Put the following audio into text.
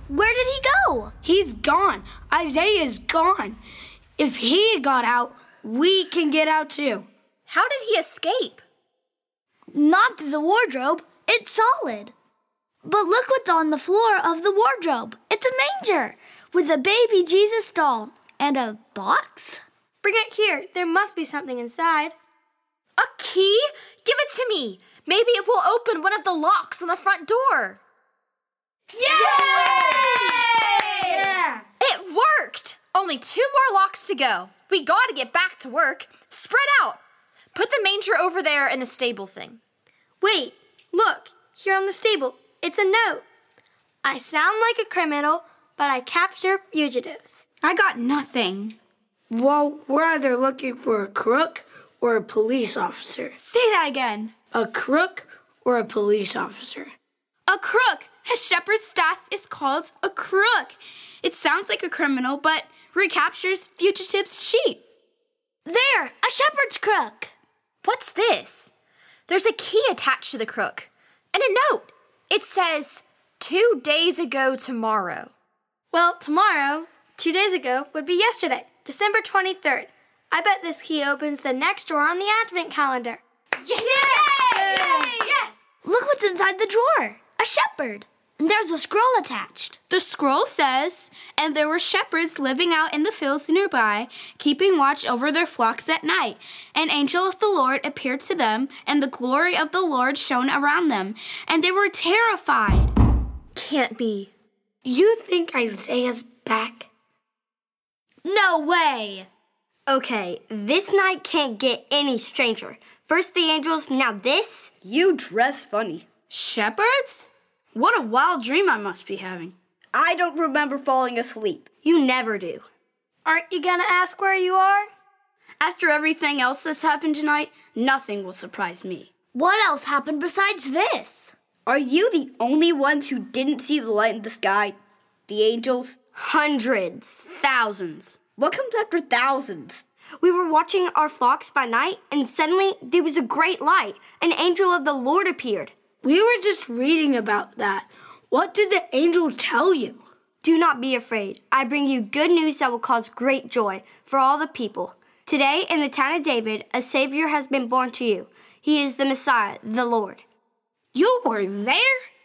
Where did he go? He's gone. Isaiah's gone. If he got out, we can get out too. How did he escape? Not through the wardrobe. It's solid. But look what's on the floor of the wardrobe. It's a manger with a baby Jesus doll and a box. Bring it here. There must be something inside. A key? Give it to me. Maybe it will open one of the locks on the front door. Yay! Yeah! It worked! Only 2 more locks to go. We gotta get back to work. Spread out. Put the manger over there in the stable thing. Wait, look, here on the stable. It's a note. I sound like a criminal, but I capture fugitives. I got nothing. Well, we're either looking for a crook or a police officer. Say that again. A crook or a police officer. A crook. A shepherd's staff is called a crook. It sounds like a criminal, but recaptures fugitives' sheep. There, a shepherd's crook. What's this? There's a key attached to the crook. And a note. It says, 2 days ago tomorrow. Well, tomorrow, 2 days ago, would be yesterday, December 23rd. I bet this key opens the next drawer on the Advent calendar. Yes! Yay! Yes! Look what's inside the drawer. A shepherd. And there's a scroll attached. The scroll says, "And there were shepherds living out in the fields nearby, keeping watch over their flocks at night. An angel of the Lord appeared to them, and the glory of the Lord shone around them, and they were terrified." Can't be. You think Isaiah's back? No way. Okay, this night can't get any stranger. First the angels, now this? You dress funny. Shepherds? What a wild dream I must be having. I don't remember falling asleep. You never do. Aren't you gonna ask where you are? After everything else that's happened tonight, nothing will surprise me. What else happened besides this? Are you the only ones who didn't see the light in the sky? The angels? Hundreds. Thousands. What comes after thousands? We were watching our flocks by night, and suddenly there was a great light. An angel of the Lord appeared. We were just reading about that. What did the angel tell you? Do not be afraid. I bring you good news that will cause great joy for all the people. Today, in the town of David, a Savior has been born to you. He is the Messiah, the Lord. You were there?